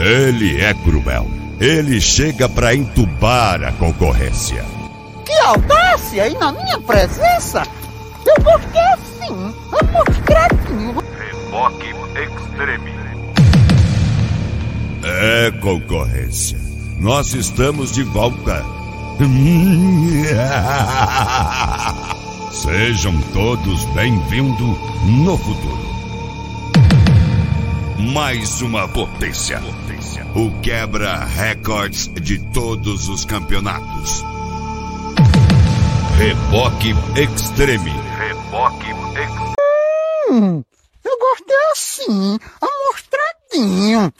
Ele é cruel. Ele chega pra entubar a concorrência. Que audácia! E na minha presença? Eu gostei assim, amostradinho. Reboque Extreme. É concorrência. Nós estamos de volta. Sejam todos bem-vindos no futuro. Mais uma potência. O quebra-recordes de todos os campeonatos. Reboque Extreme. Reboque Extreme. Eu gostei assim, amostradinho.